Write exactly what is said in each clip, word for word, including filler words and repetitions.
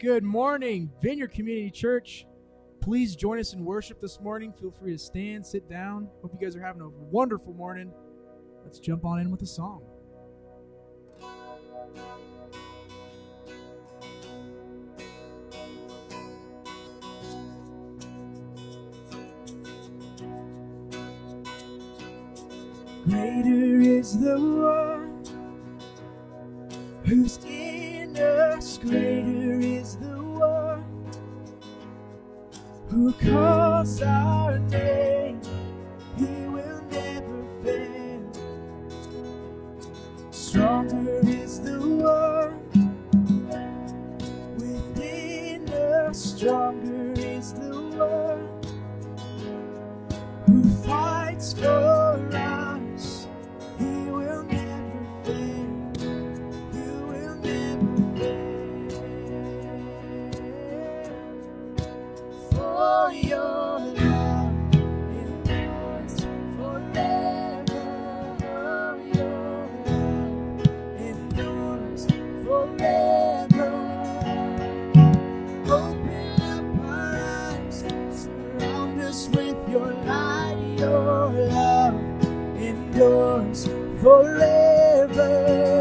Good morning, Vineyard Community Church. Please join us in worship this morning. Feel free to stand, sit down. Hope you guys are having a wonderful morning. Let's jump on in with a song. Greater is the one who's in us. Greater is the one who calls our name. He will never fail. Stronger is the one within us. Stronger is the one who fights for us. He will never fail. You will never fail. For your love endures forever. Oh, your love endures forever. Open up our eyes, surround us with your light. Your love endures forever.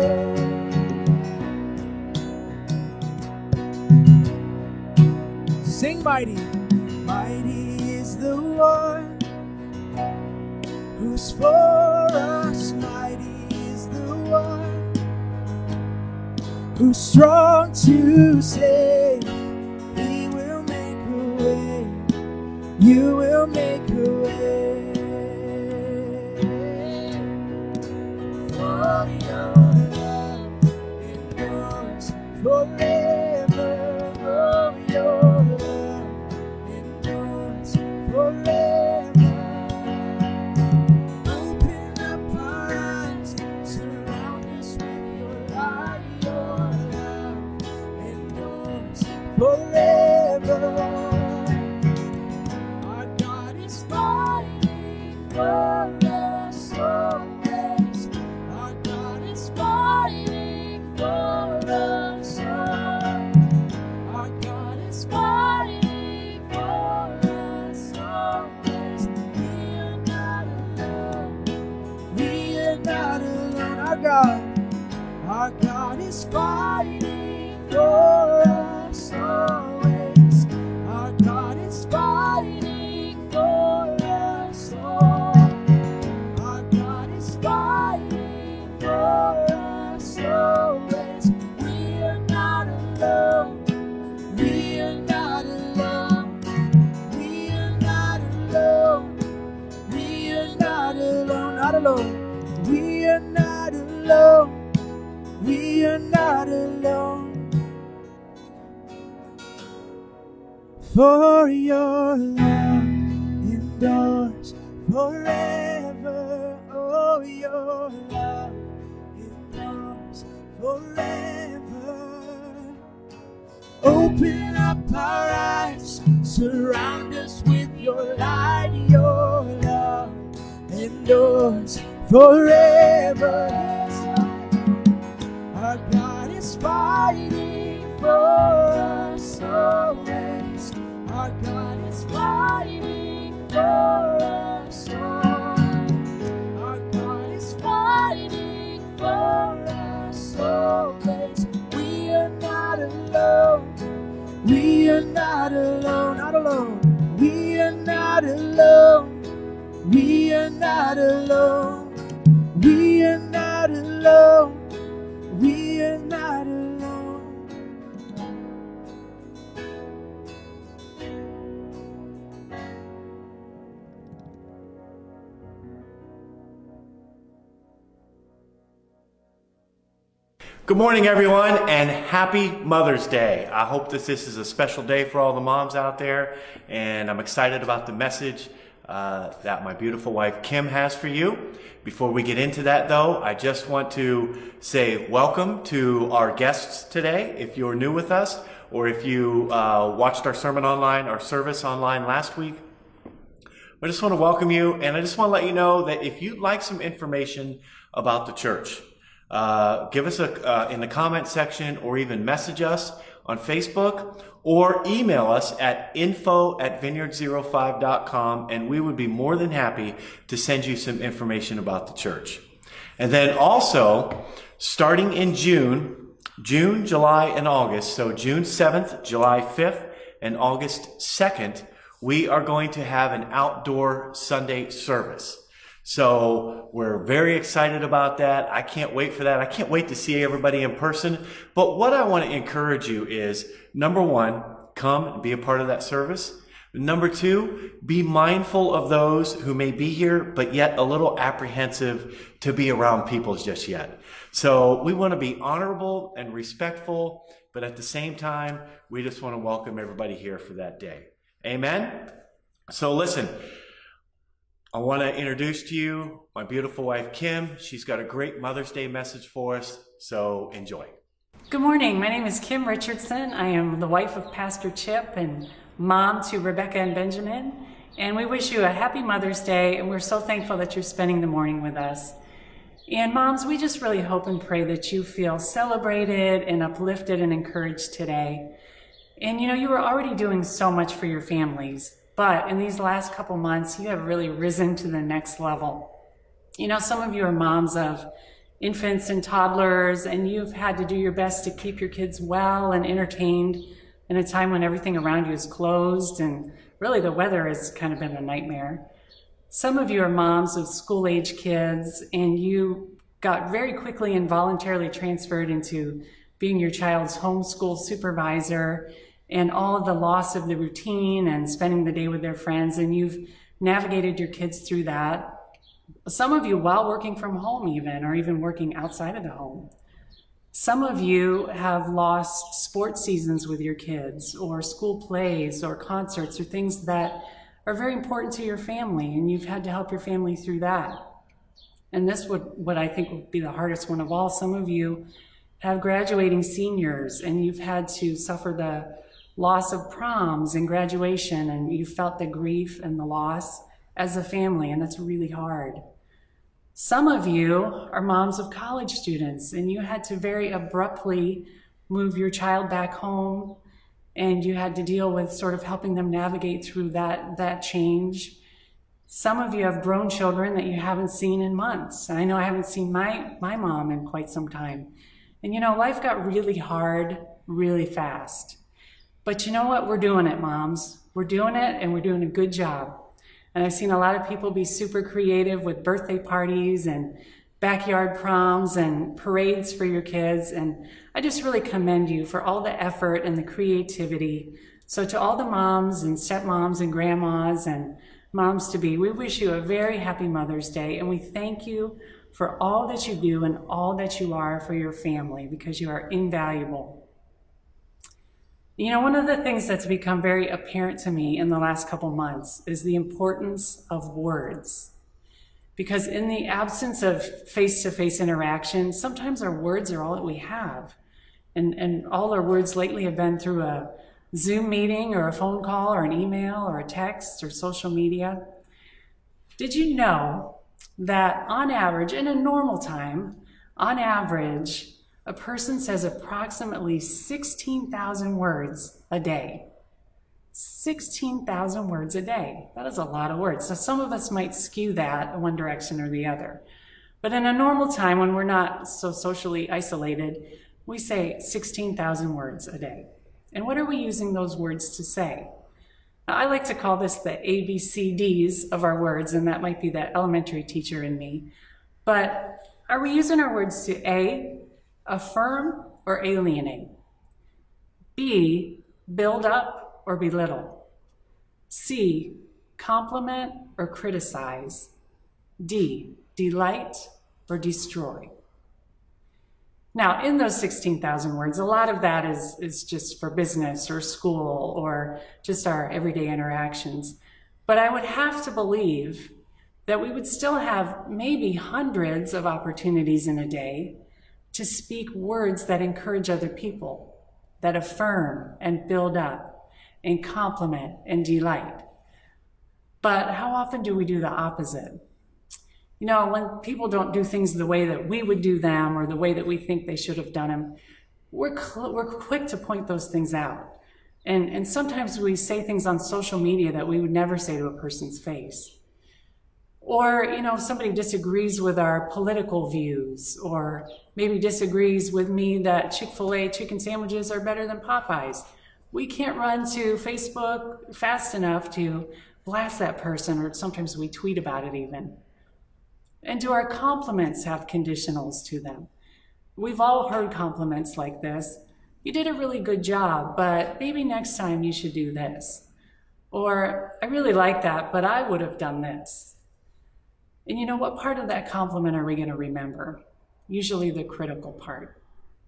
Sing mighty. Mighty is the one who's for us. Mighty is the one who's strong to save. He will make a way. You will make a way. For your love endures forever. Oh, your love endures forever. Open up our eyes, surround us with your light. Your love endures forever. Our God is fighting for us always. Our God is fighting for us all. Our God is fighting for us always. We are not alone. We are not alone. Our God, our God is fighting for us always. Our God is fighting for us all. Our God is fighting for us always. We are not alone. We are not alone. We are not alone. We are not alone. Not alone. We are not alone. We are not alone. For your love endures forever. Oh, your love endures forever. Open up our eyes, surround us with your light. Your love endures forever. Our God is fighting for us always. Our God is fighting for us all. Our God is fighting for us always. We are not alone. We are not alone. Not alone. We are not alone. We are not alone. We are not alone. We are not alone. Good morning, everyone, and happy Mother's Day. I hope that this is a special day for all the moms out there, and I'm excited about the message uh, that my beautiful wife Kim has for you. Before we get into that, though, I just want to say welcome to our guests today. If you're new with us, or if you uh, watched our sermon online, our service online last week, I just want to welcome you, and I just want to let you know that if you'd like some information about the church, uh, give us a uh, in the comment section, or even message us on Facebook, or email us at info at vineyard zero five dot com, and we would be more than happy to send you some information about the church. And then also, starting in June, June, July, and August, so June seventh, July fifth, and August second, we are going to have an outdoor Sunday service. So we're very excited about that. I can't wait for that. I can't wait to see everybody in person. But what I want to encourage you is, number one, come and be a part of that service. Number two, be mindful of those who may be here, but yet a little apprehensive to be around people just yet. So we want to be honorable and respectful, but at the same time, we just want to welcome everybody here for that day. Amen? So listen, I want to introduce to you my beautiful wife, Kim. She's got a great Mother's Day message for us, so enjoy. Good morning. My name is Kim Richardson. I am the wife of Pastor Chip and mom to Rebecca and Benjamin. And we wish you a happy Mother's Day, and we're so thankful that you're spending the morning with us. And moms, we just really hope and pray that you feel celebrated and uplifted and encouraged today. And you know, you were already doing so much for your families, but in these last couple months, you have really risen to the next level. You know, some of you are moms of infants and toddlers, and you've had to do your best to keep your kids well and entertained in a time when everything around you is closed and really the weather has kind of been a nightmare. Some of you are moms of school-age kids, and you got very quickly and voluntarily transferred into being your child's homeschool supervisor and all of the loss of the routine and spending the day with their friends, and you've navigated your kids through that. Some of you while working from home even, or even working outside of the home. Some of you have lost sports seasons with your kids, or school plays, or concerts, or things that are very important to your family, and you've had to help your family through that. And this would, what I think would be the hardest one of all. Some of you have graduating seniors, and you've had to suffer the loss of proms and graduation, and you felt the grief and the loss as a family, and that's really hard. Some of you are moms of college students, and you had to very abruptly move your child back home, and you had to deal with sort of helping them navigate through that, that change. Some of you have grown children that you haven't seen in months. And I know I haven't seen my, my mom in quite some time. And you know, life got really hard, really fast. But you know what? We're doing it, moms. We're doing it, and we're doing a good job. And I've seen a lot of people be super creative with birthday parties and backyard proms and parades for your kids. And I just really commend you for all the effort and the creativity. So to all the moms and stepmoms and grandmas and moms to be, we wish you a very happy Mother's Day. And we thank you for all that you do and all that you are for your family, because you are invaluable. You know, one of the things that's become very apparent to me in the last couple months is the importance of words. Because in the absence of face-to-face interaction, sometimes our words are all that we have. And, and all our words lately have been through a Zoom meeting or a phone call or an email or a text or social media. Did you know that on average, in a normal time, on average, a person says approximately sixteen thousand words a day. sixteen thousand words a day. That is a lot of words. So some of us might skew that in one direction or the other. But in a normal time, when we're not so socially isolated, we say sixteen thousand words a day. And what are we using those words to say? Now, I like to call this the A B C Ds of our words, and that might be the elementary teacher in me. But are we using our words to A, affirm or alienate? B, build up or belittle? C, compliment or criticize? D, delight or destroy? Now, in those sixteen thousand words, a lot of that is, is just for business or school or just our everyday interactions. But I would have to believe that we would still have maybe hundreds of opportunities in a day to speak words that encourage other people, that affirm and build up and compliment and delight. But how often do we do the opposite? You know, when people don't do things the way that we would do them or the way that we think they should have done them, we're, cl- we're quick to point those things out. And, and sometimes we say things on social media that we would never say to a person's face. Or, you know, if somebody disagrees with our political views, or maybe disagrees with me that Chick-fil-A chicken sandwiches are better than Popeyes, we can't run to Facebook fast enough to blast that person, or sometimes we tweet about it even. And do our compliments have conditionals to them? We've all heard compliments like this. You did a really good job, but maybe next time you should do this. Or, I really like that, but I would have done this. And you know, what part of that compliment are we going to remember? Usually the critical part.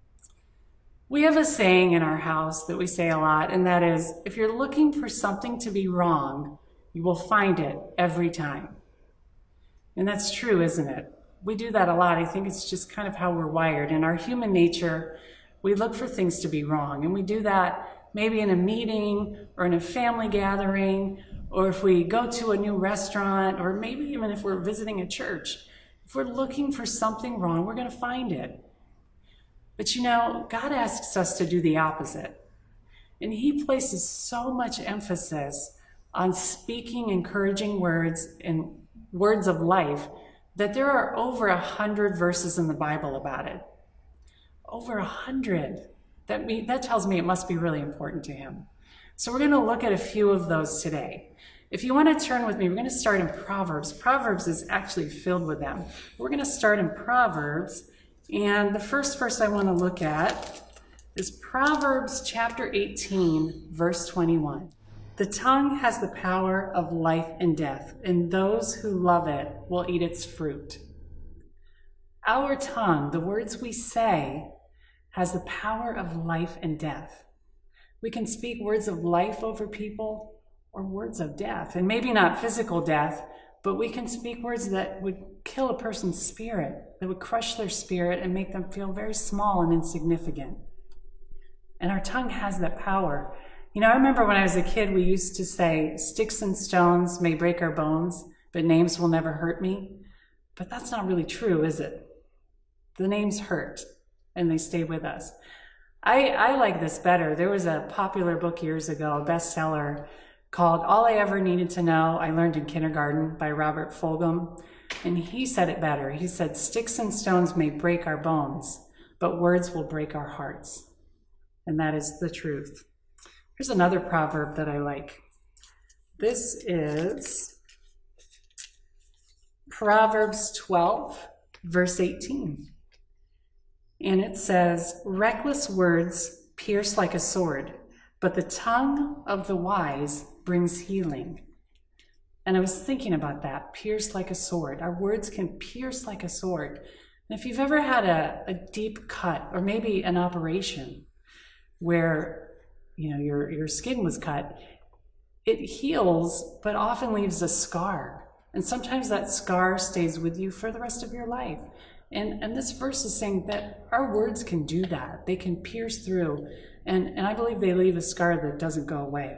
We have a saying in our house that we say a lot, and that is, if you're looking for something to be wrong, you will find it every time. And that's true, isn't it? We do that a lot. I think it's just kind of how we're wired. In our human nature, we look for things to be wrong, and we do that maybe in a meeting or in a family gathering, or if we go to a new restaurant, or maybe even if we're visiting a church. If we're looking for something wrong, we're going to find it. But you know, God asks us to do the opposite. And he places so much emphasis on speaking encouraging words and words of life that there are over a hundred verses in the Bible about it. Over a hundred. That, me, that tells me it must be really important to him. So we're going to look at a few of those today. If you want to turn with me, we're going to start in Proverbs. Proverbs is actually filled with them. We're going to start in Proverbs, and the first verse I want to look at is Proverbs chapter eighteen, verse twenty-one. The tongue has the power of life and death, and those who love it will eat its fruit. Our tongue, the words we say, has the power of life and death. We can speak words of life over people, or words of death, and maybe not physical death, but we can speak words that would kill a person's spirit, that would crush their spirit and make them feel very small and insignificant. And our tongue has that power. You know, I remember when I was a kid, we used to say, sticks and stones may break our bones, but names will never hurt me. But that's not really true, is it? The names hurt, and they stay with us. I, I like this better. There was a popular book years ago, a bestseller, called All I Ever Needed to Know, I Learned in Kindergarten by Robert Fulghum. And he said it better. He said, sticks and stones may break our bones, but words will break our hearts. And that is the truth. Here's another proverb that I like. This is Proverbs twelve, verse eighteen. And it says, reckless words pierce like a sword, but the tongue of the wise brings healing. And I was thinking about that, pierce like a sword. Our words can pierce like a sword. And if you've ever had a, a deep cut, or maybe an operation where, you know, your, your skin was cut, it heals, but often leaves a scar. And sometimes that scar stays with you for the rest of your life. And, and this verse is saying that our words can do that. They can pierce through. And, and I believe they leave a scar that doesn't go away.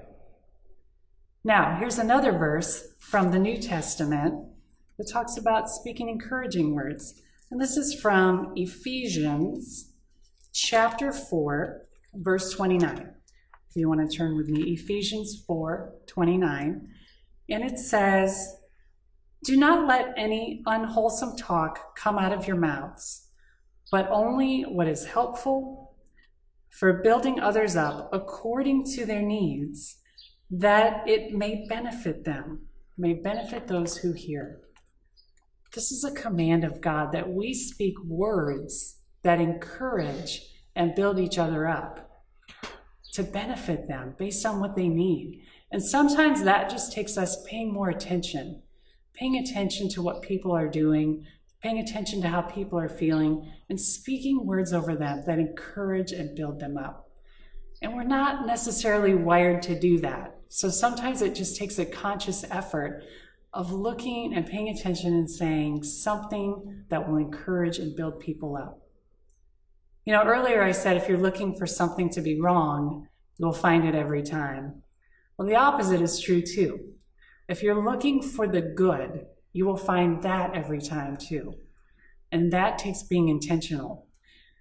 Now, here's another verse from the New Testament that talks about speaking encouraging words. And this is from Ephesians chapter four, verse twenty-nine. If you want to turn with me, Ephesians four, twenty-nine. And it says, do not let any unwholesome talk come out of your mouths, but only what is helpful for building others up according to their needs, that it may benefit them, may benefit those who hear. This is a command of God that we speak words that encourage and build each other up to benefit them based on what they need. And sometimes that just takes us paying more attention, paying attention to what people are doing, paying attention to how people are feeling, and speaking words over them that encourage and build them up. And we're not necessarily wired to do that. So sometimes it just takes a conscious effort of looking and paying attention and saying something that will encourage and build people up. You know, earlier I said if you're looking for something to be wrong, you'll find it every time. Well, the opposite is true too. If you're looking for the good, you will find that every time too. And that takes being intentional.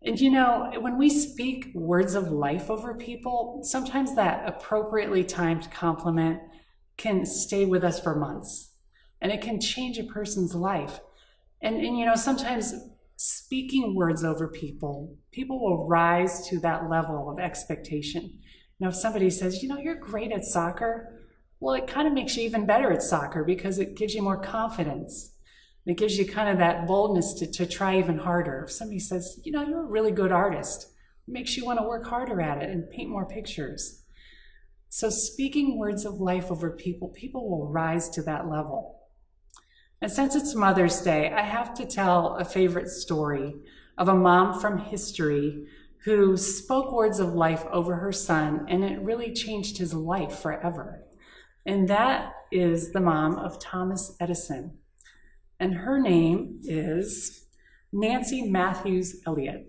And you know, when we speak words of life over people, sometimes that appropriately timed compliment can stay with us for months, and it can change a person's life. And, and you know, sometimes speaking words over people, people will rise to that level of expectation. You know, if somebody says, you know, you're great at soccer, well, it kind of makes you even better at soccer because it gives you more confidence. It gives you kind of that boldness to, to try even harder. If somebody says, you know, you're a really good artist, it makes you want to work harder at it and paint more pictures. So speaking words of life over people, people will rise to that level. And since it's Mother's Day, I have to tell a favorite story of a mom from history who spoke words of life over her son, and it really changed his life forever. And that is the mom of Thomas Edison. And her name is Nancy Matthews Elliott.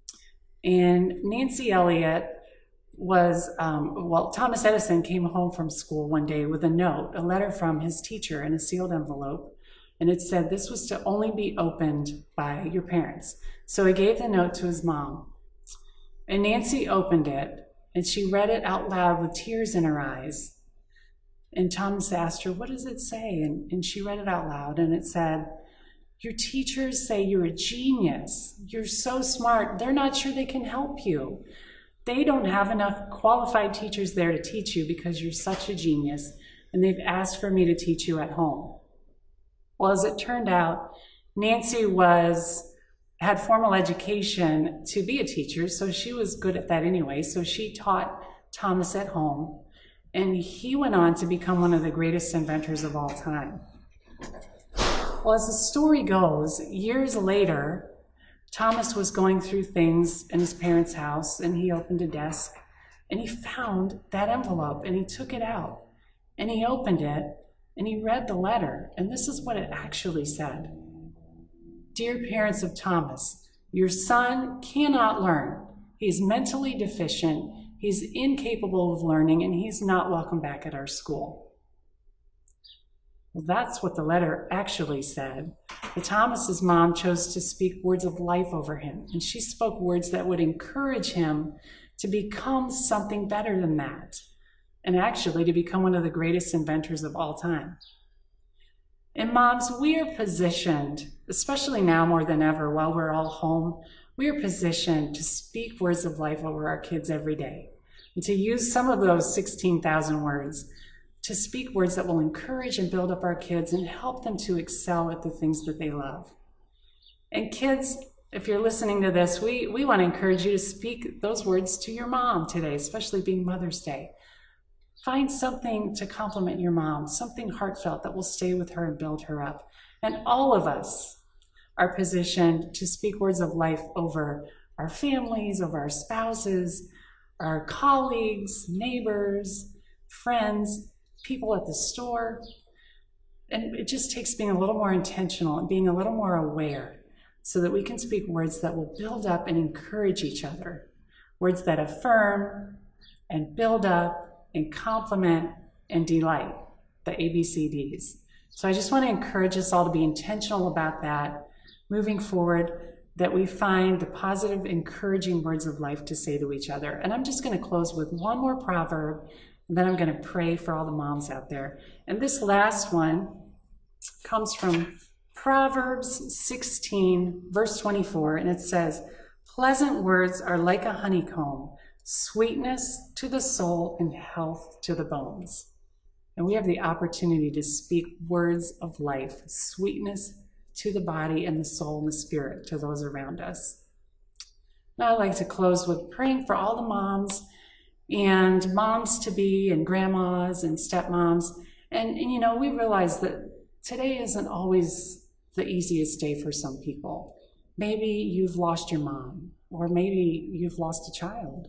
And Nancy Elliott was, um, well, Thomas Edison came home from school one day with a note, a letter from his teacher in a sealed envelope. And it said this was to only be opened by your parents. So he gave the note to his mom. And Nancy opened it, and she read it out loud with tears in her eyes. And Thomas asked her, what does it say? And, and she read it out loud, and it said, your teachers say you're a genius. You're so smart. They're not sure they can help you. They don't have enough qualified teachers there to teach you because you're such a genius, and they've asked for me to teach you at home. Well, as it turned out, Nancy was had formal education to be a teacher, so she was good at that anyway. So she taught Thomas at home, and he went on to become one of the greatest inventors of all time. Well, as the story goes, years later, Thomas was going through things in his parents' house, and he opened a desk, and he found that envelope, and he took it out, and he opened it, and he read the letter, and this is what it actually said. Dear parents of Thomas, your son cannot learn. He's mentally deficient, he's incapable of learning, and he's not welcome back at our school. Well, that's what the letter actually said. But Thomas's mom chose to speak words of life over him, and she spoke words that would encourage him to become something better than that, and actually to become one of the greatest inventors of all time. And moms, we are positioned, especially now more than ever while we're all home, we are positioned to speak words of life over our kids every day, and to use some of those sixteen thousand words to speak words that will encourage and build up our kids and help them to excel at the things that they love. And kids, if you're listening to this, we, we want to encourage you to speak those words to your mom today, especially being Mother's Day. Find something to compliment your mom, something heartfelt that will stay with her and build her up. And all of us are positioned to speak words of life over our families, over our spouses, our colleagues, neighbors, friends, people at the store. And it just takes being a little more intentional and being a little more aware so that we can speak words that will build up and encourage each other. Words that affirm and build up and compliment and delight, the A B C Ds. So I just want to encourage us all to be intentional about that moving forward, that we find the positive, encouraging words of life to say to each other. And I'm just going to close with one more proverb, and then I'm going to pray for all the moms out there. And this last one comes from Proverbs sixteen, verse twenty-four, and it says, pleasant words are like a honeycomb, sweetness to the soul and health to the bones. And we have the opportunity to speak words of life, sweetness to the body and the soul and the spirit to those around us. Now I'd like to close with praying for all the moms and moms to be and grandmas and stepmoms. And, and you know, we realize that today isn't always the easiest day for some people. Maybe you've lost your mom, or maybe you've lost a child.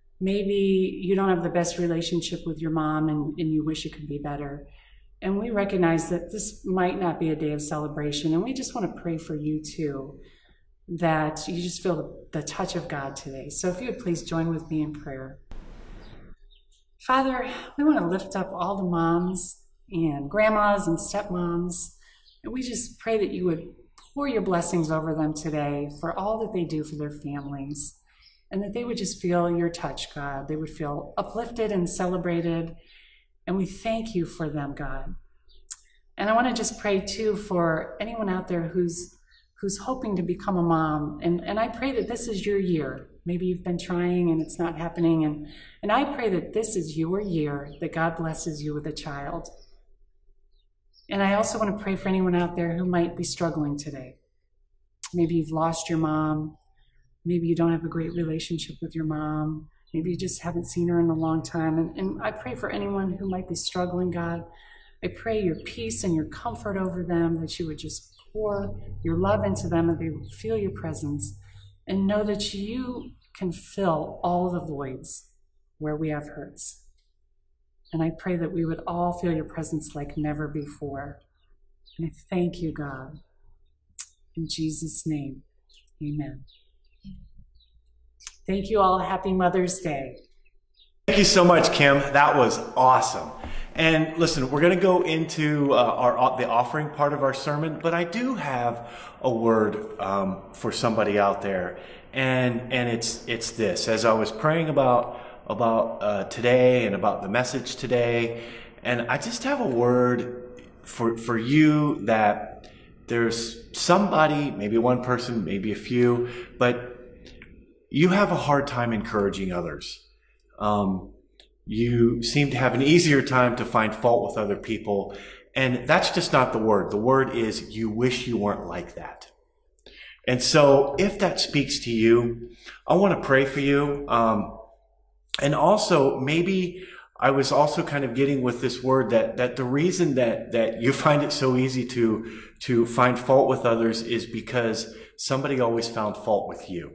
Maybe you don't have the best relationship with your mom and, and you wish it could be better. And we recognize that this might not be a day of celebration, and we just want to pray for you too, that you just feel the, the touch of God today. So if you would please join with me in prayer. Father, we want to lift up all the moms and grandmas and stepmoms, and we just pray that you would pour your blessings over them today for all that they do for their families, and that they would just feel your touch, God. They would feel uplifted and celebrated, and we thank you for them, God. And I want to just pray, too, for anyone out there who's who's hoping to become a mom, and, and I pray that this is your year. Maybe you've been trying and it's not happening, and, and I pray that this is your year, that God blesses you with a child. And I also want to pray for anyone out there who might be struggling today. Maybe you've lost your mom. Maybe you don't have a great relationship with your mom. Maybe you just haven't seen her in a long time. And, and I pray for anyone who might be struggling, God. I pray your peace and your comfort over them, that you would just pour your love into them, and they would feel your presence and know that you can fill all the voids where we have hurts. And I pray that we would all feel your presence like never before. And I thank you, God. In Jesus' name, amen. Thank you all. Happy Mother's Day. Thank you so much, Kim. That was awesome. And listen, we're going to go into uh, our the offering part of our sermon, but I do have a word um, for somebody out there, and and it's it's this. As I was praying about about uh, today and about the message today, and I just have a word for for you, that there's somebody, maybe one person, maybe a few, but you have a hard time encouraging others. Um, You seem to have an easier time to find fault with other people. And that's just not the word. The word is you wish you weren't like that. And so if that speaks to you, I want to pray for you. Um, and also maybe I was also kind of getting with this word that, that the reason that, that you find it so easy to, to find fault with others is because somebody always found fault with you.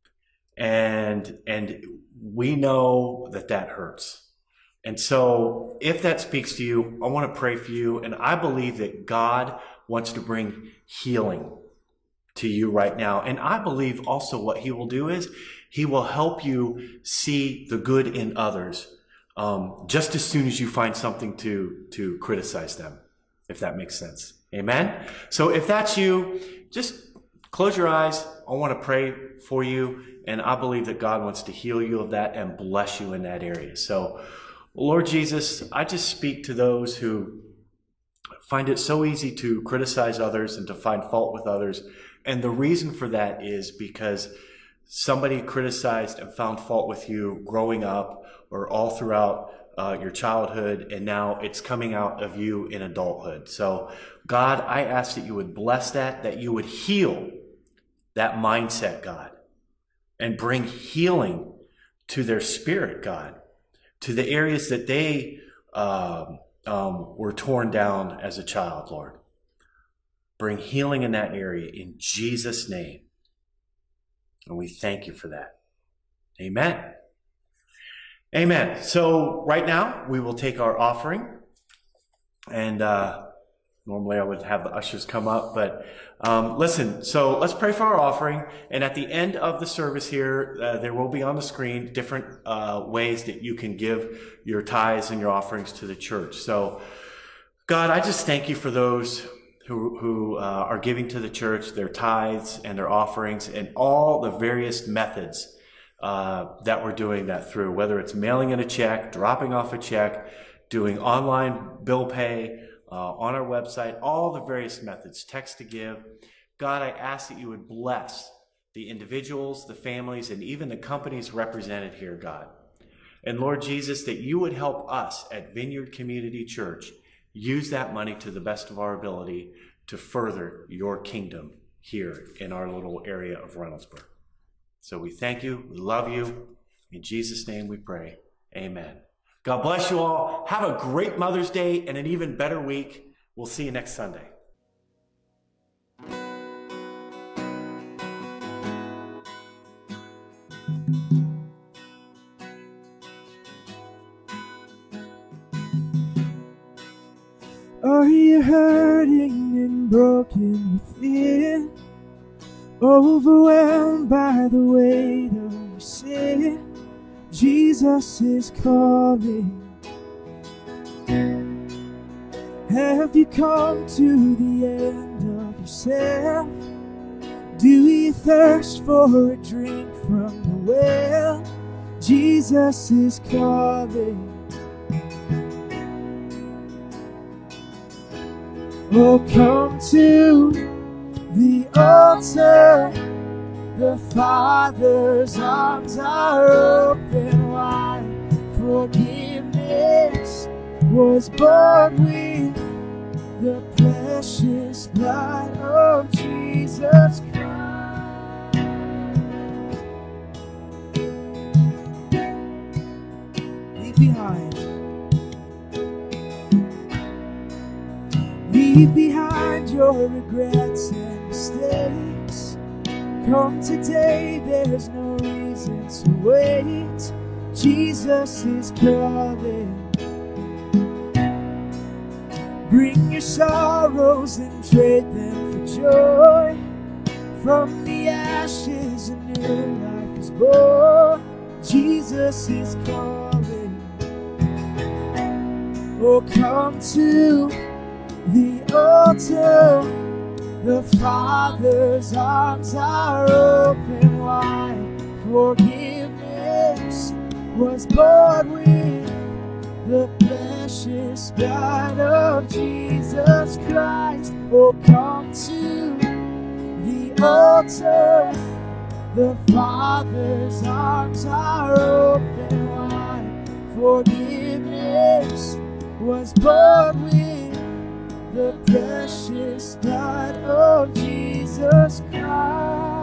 And, and we know that that hurts. And so if that speaks to you, I want to pray for you. And I believe that God wants to bring healing to you right now. And I believe also what he will do is he will help you see the good in others um, just as soon as you find something to, to criticize them, if that makes sense. Amen? So if that's you, just close your eyes. I want to pray for you. And I believe that God wants to heal you of that and bless you in that area. So, Lord Jesus, I just speak to those who find it so easy to criticize others and to find fault with others. And the reason for that is because somebody criticized and found fault with you growing up or all throughout uh, your childhood, and now it's coming out of you in adulthood. So, God, I ask that you would bless that, that you would heal that mindset, God, and bring healing to their spirit, God, to the areas that they um, um, were torn down as a child, Lord. Bring healing in that area in Jesus' name. And we thank you for that. Amen. Amen. So right now we will take our offering. And uh, normally I would have the ushers come up, but um, listen, so let's pray for our offering. And at the end of the service here, uh, there will be on the screen different uh, ways that you can give your tithes and your offerings to the church. So God, I just thank you for those who, who uh, are giving to the church, their tithes and their offerings, and all the various methods uh, that we're doing that through, whether it's mailing in a check, dropping off a check, doing online bill pay, Uh, on our website, all the various methods, text to give. God, I ask that you would bless the individuals, the families, and even the companies represented here, God. And Lord Jesus, that you would help us at Vineyard Community Church use that money to the best of our ability to further your kingdom here in our little area of Reynoldsburg. So we thank you. We love you. In Jesus' name we pray. Amen. God bless you all. Have a great Mother's Day and an even better week. We'll see you next Sunday. Are you hurting and broken within? Overwhelmed by the weight of your sin? Jesus is calling. Have you come to the end of yourself? thirst for a drink from the well, Jesus is calling. Oh, come to the altar. The Father's arms are open wide. Forgiveness was born with the precious blood of Jesus Christ. Leave behind. Leave behind your regrets and mistakes. Come today, there's no reason to wait. Jesus is calling. Bring your sorrows and trade them for joy. From the ashes a new life is born. Jesus is calling. Oh, come to the altar. The Father's arms are open wide. Forgiveness was born with the precious blood of Jesus Christ. Oh, come to the altar. The Father's arms are open wide. Forgiveness was born with the precious blood of Jesus Christ.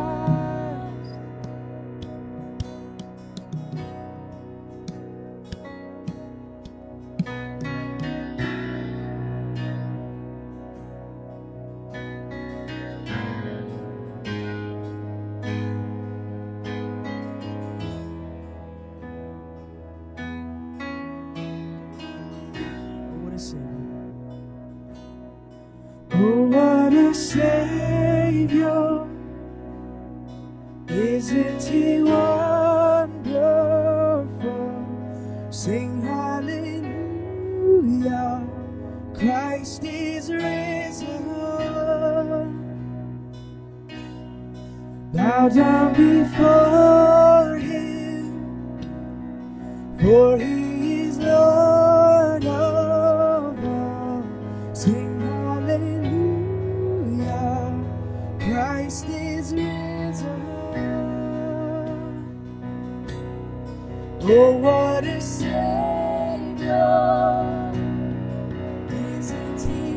Oh, what a Savior, isn't He wonderful? Sing hallelujah, Christ is risen. Bow down before Him, for He is Lord of all. Sing Christ is risen. Oh, what a Savior, isn't He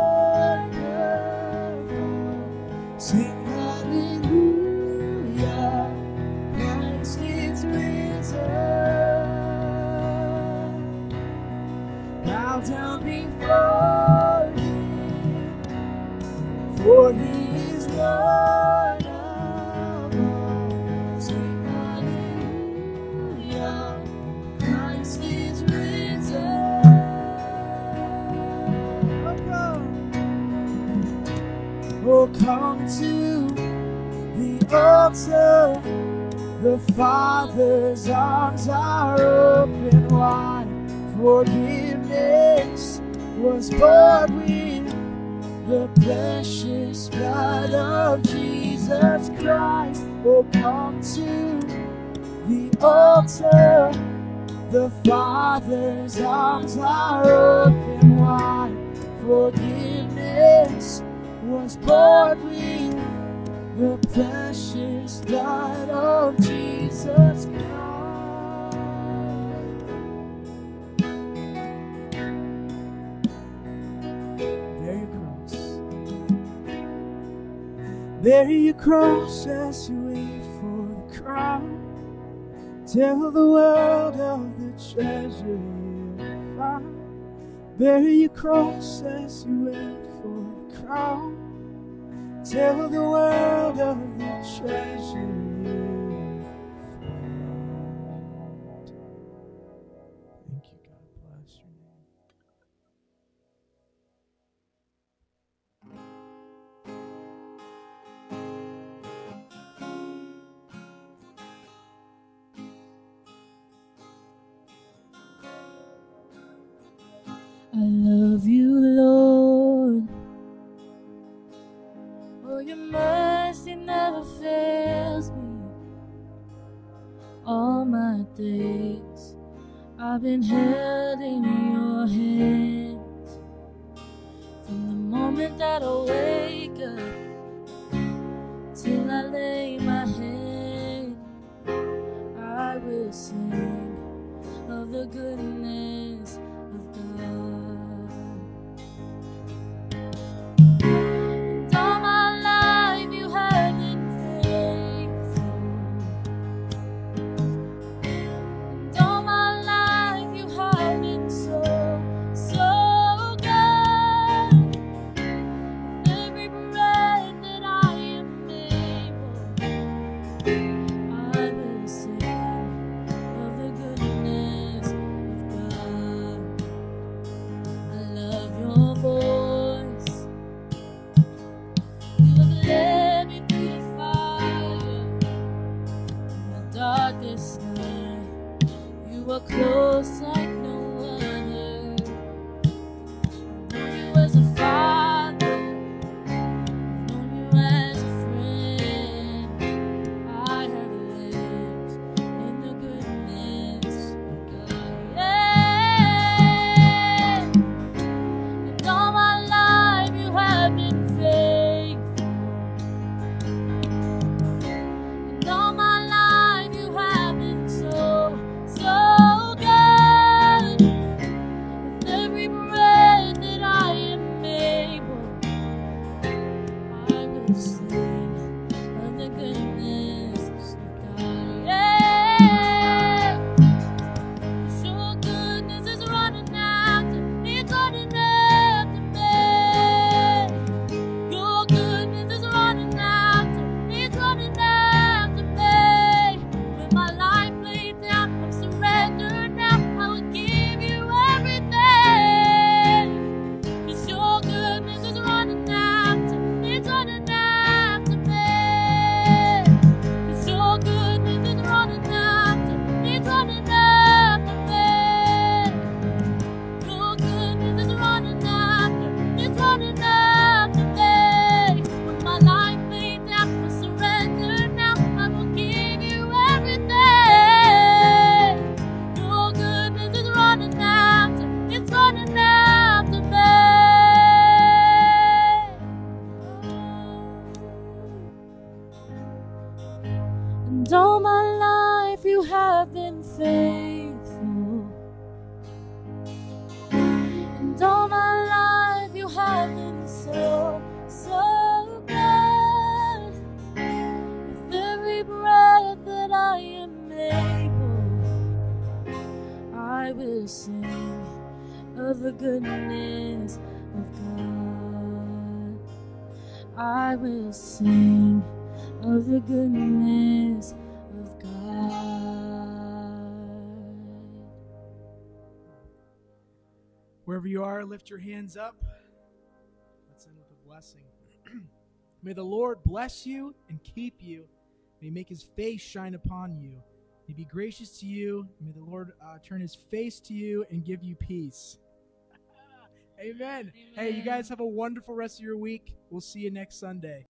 wonderful? Sing hallelujah, Christ is risen. Bow down before Him, for He Lord of all. Sing hallelujah, Christ is risen. Oh, come. Oh, come to the altar. The Father's arms are open wide. Forgiveness was born with the precious blood of Jesus Christ. Oh, come to the altar. The Father's arms are open wide. Forgiveness was born with the precious blood of Jesus Christ. Bear your cross as you wait for the crown. Tell the world of the treasure you found. Bear your cross as you wait for the crown. Tell the world of the treasure you found. Thank you, God bless your name. I love you, Lord. Oh, your mercy never fails. All my days I've been held in your hands. From the moment that I wake up till I lay my head, I will sing of the goodness of God. And all my life you have been faithful. And all my life you have been so, so good. With every breath that I am able, I will sing of the goodness of God. I love your voice. You have led me through the fire, in the darkest night. You are close like no other. I've known you as a father, I've known you as a friend. I have lived in the goodness of God. Yeah. And all my life you have been faithful. And all my life you have been so, so good. With every breath that I am able, I will sing of the goodness of God. Yeah. 'Cause your goodness is running after, it's running after me. Your goodness is running after, it's running after me. With my life laid down, I'm surrendered now. I will give you everything. 'Cause your goodness is running after, it's running after me. 'Cause your goodness is running after, it's running after me. Your goodness is running after, it's running after me. With my life laid down, I surrender now. I will give you everything. Your goodness is running after, it's running after me. And all my life you have been faithful. And all my life you have been so, so good. With every breath that I am able, I will sing of the goodness of God. I will sing of the goodness of God. Wherever you are, lift your hands up. Let's end with a blessing. May the Lord bless you and keep you. May he make his face shine upon you. May he be gracious to you. May the Lord uh, turn his face to you and give you peace. Amen. Amen. Hey, you guys have a wonderful rest of your week. We'll see you next Sunday.